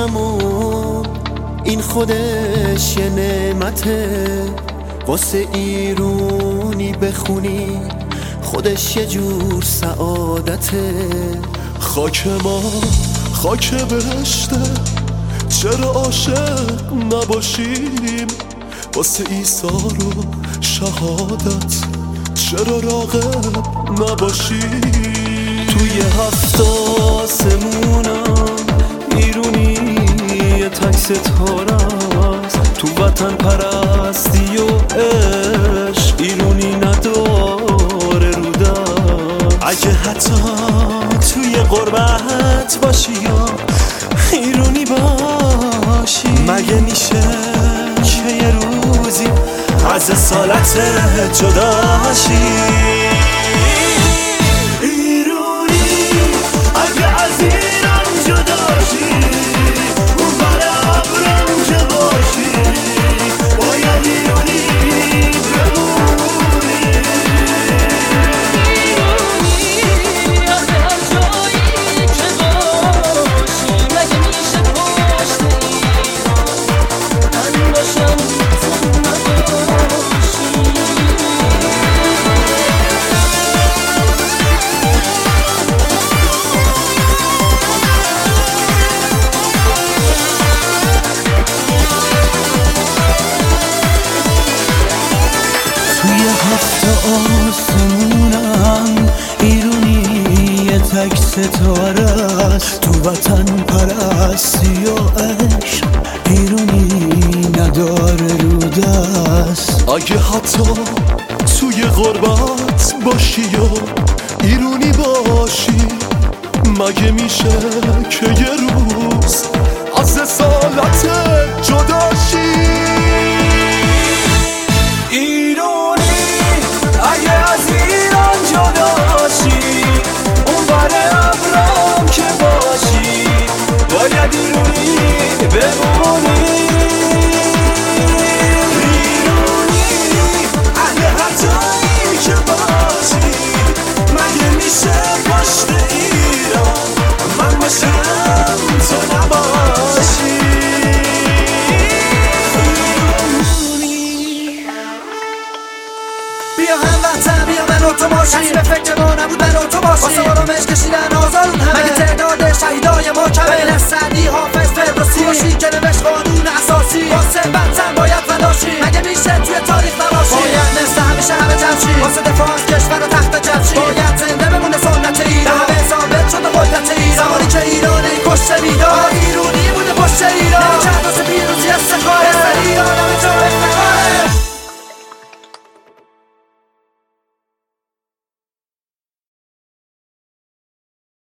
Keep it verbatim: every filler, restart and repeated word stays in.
ایرونمون این خودش یه نعمته، واسه ایرونی بخونی خودش یه جور سعادته. خاک ما خاک بهشته، چرا عاشق نباشیم؟ واسه عیسی رو شهادت چرا راغب نباشیم؟ توی هفت آسمونم ایرونی یه تک ستاره است، تو وطن پرستی و عشق ایرونی نداره رو دست. اگه حتی توی غربت باشی یا ایرونی باشی، مگه میشه که یه روزی از اصالت جداشی؟ هفت آسمونم ایرونی یه تک ستاره است، تو وطن پرستی و عشق ایرونی نداره رو دست. اگه حتی توی غربت باشی یا ایرونی باشی، مگه میشه که یه روز از اصالت جداشی؟ بیا هموطن بیا من و تو باشیم، به فکر ما نبود من و تو باشیم، واسه آرامش کشیدن آزارون همه، مگه تعداد شهیدای ما کمه؟ بین سعدی